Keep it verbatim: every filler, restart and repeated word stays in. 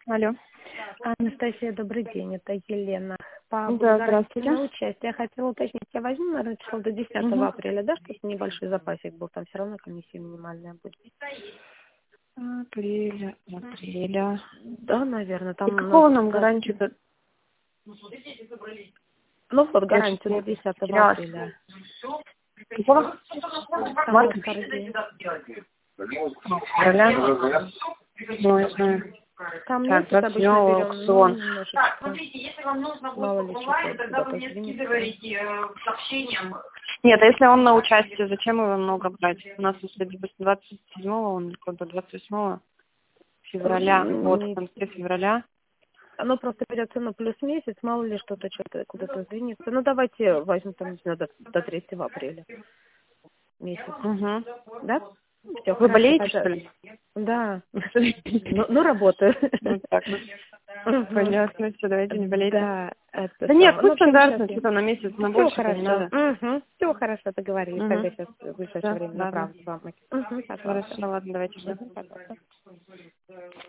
Алло. Анастасия, добрый день, это Елена. По Да, здравствуйте. на участие я хотела уточнить, я возьму, наверное, число до десятого Угу. апреля, да, чтобы небольшой запасик был, там все равно комиссия минимальная будет. Апреля, апреля. Да, наверное, И там у нас... какого нам гарантию? до- Ну вот, Я гарантию до что-то десятого потерялась. апреля. Какого? Там у нас Марта? торги. Апреля. Ну, я знаю. Там Так, месяц обычно двадцать седьмого берем, ну, аукцион. немножечко. Смотрите, если вам нужно будет Мало ли онлайн, что-то тогда вы куда-то мне сдвинется. скидываете э, сообщением. Нет, а если он на участие, зачем его много брать? У нас, если, допустим, двадцать седьмого, он какой-то двадцать восьмого февраля, вот, в Не- конце февраля. Оно просто берется, ну, плюс месяц, мало ли что-то, что-то куда-то сдвинется. Ну, давайте возьмем там, не знаю, до, до третьего апреля месяц. Угу. Да? Все, Вы хорошо, болеете, тогда. что ли? Да. Ну, ну, работаю. Ну, так вот. Мгм. Понятно, все, давайте не болейте. Да, это Да нет, самое. ну Ну, в общем, стандартно, сейчас что-то на месяц, на все больше-то не хорошо. надо. Все хорошо, договорились. Угу. Тогда сейчас в ближайшее Да, время ладно. направлю вам. Угу, пожалуйста. Хорошо, ладно, давайте ждем. Мгм, пожалуйста.